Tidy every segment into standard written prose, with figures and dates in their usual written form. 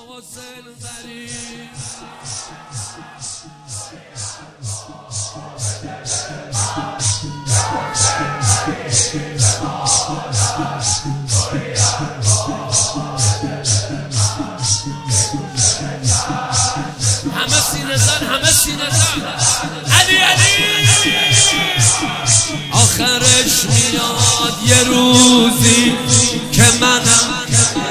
حسین غریب همه سینه زن، همه سینه زن. علی علی آخرش میاد یه روزی که منم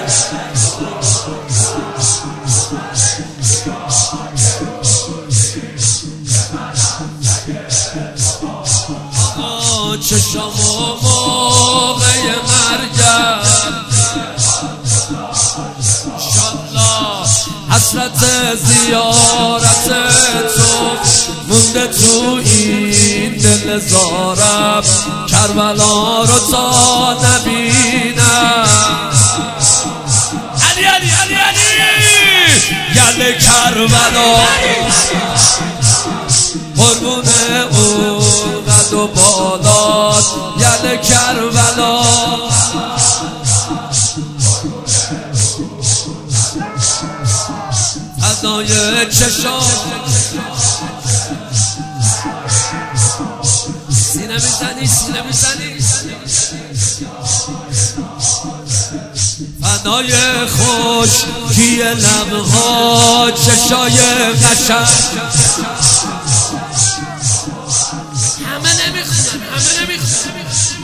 چشم و موقع مرگم انشالله حسرت زیارت تو مونده تو این دل زارم، کربلا رو تا نبینم. علی علی علی علی یل کربلا قربون اون قد و بالات، یل کربلا فدای چشام سینه میزنی، سینه میزنی، فدای خشکی لبها، چشای قشنگ. همه نمیخونن، همه نمیخونن.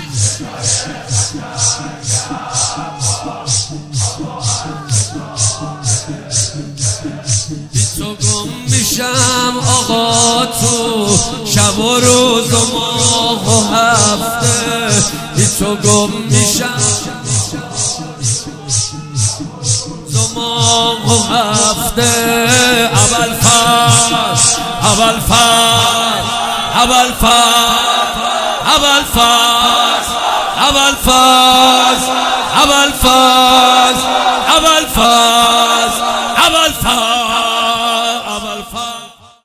بی تو گم میشم آقا تو شب و روز و ماه و هفته، بی تو گم میشم ماه و هفته. اول فصل، اول فصل، اول فصل، اول فصل، اول فصل، اول فصل.